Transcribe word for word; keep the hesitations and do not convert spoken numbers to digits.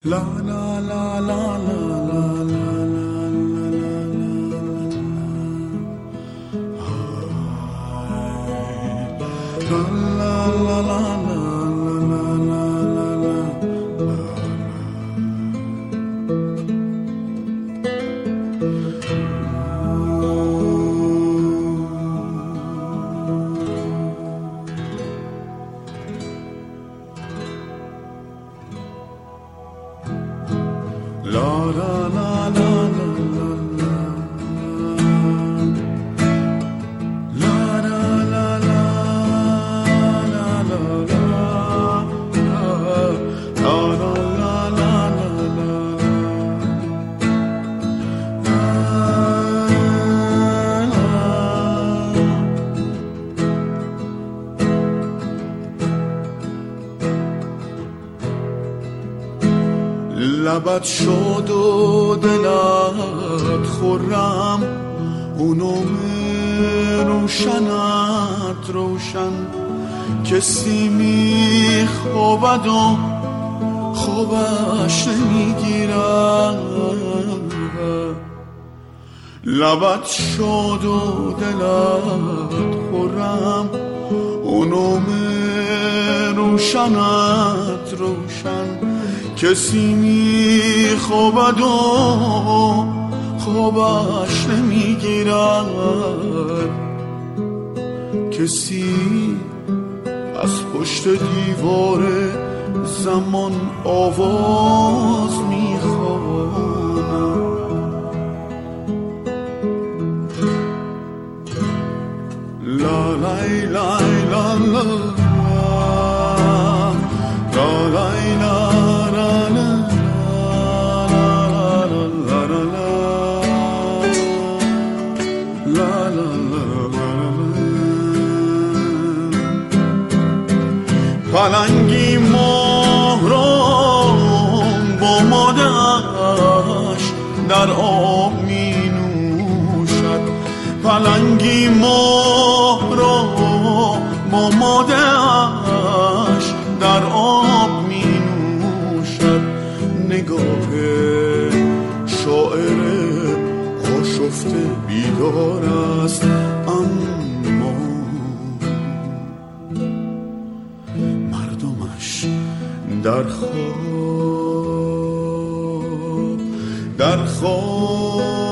La la la la la la la لبت شد و دلت خورم اونم روشنت روشن کسی میخوابد و خوابش نمیگیرد لبت شد و دلت خورم اونم روشنت روشن کسی میخوابد و خوابش نمیگیرد کسی از پشت دیوار زمان آواز میخواند لا لای لای لا لا لا لای لا پلنگی ماه را با مادرش در آب می نوشد پلنگی ماه را با مادرش در آب می نوشد نگاه شاعر آشفته بیدار است اما مردمش در خواب در خواب